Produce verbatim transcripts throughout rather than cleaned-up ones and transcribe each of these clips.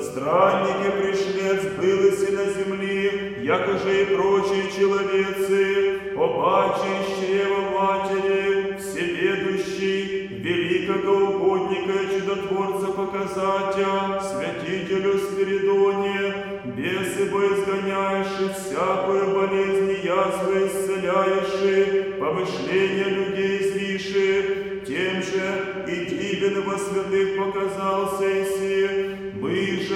странники пришлец былися на земли, якоже и прочие человецы, побачи из чрева матери, всеведущий, великого угодника и чудотворца показатя, святителю Спиридоне, бесы бы изгоняешь, и всякую болезнь и язвы исцеляешь, помышления людей излиши, тем же и дивен во святых показался иси, мы же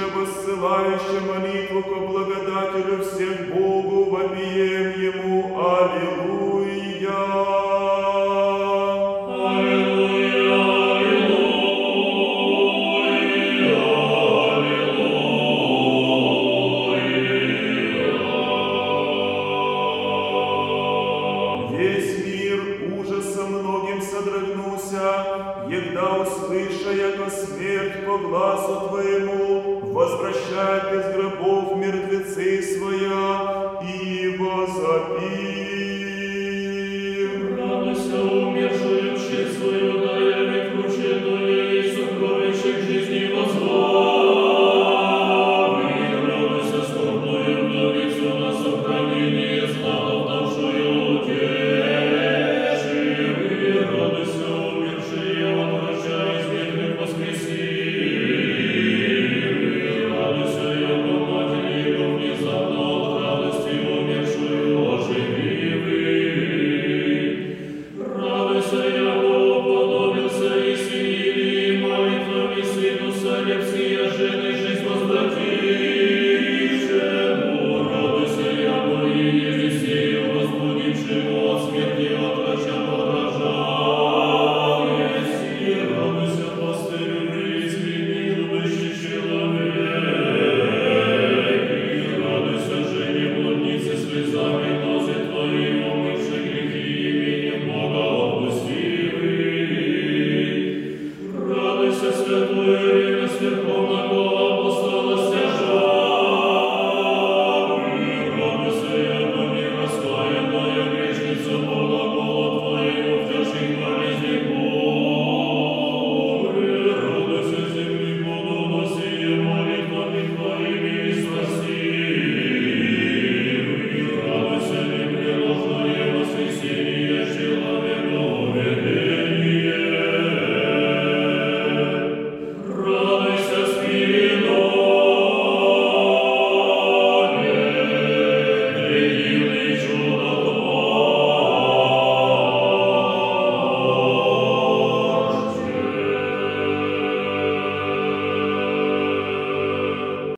воссылающие молитву ко благодателю всех Богу вопием Ему. Аллилуйя.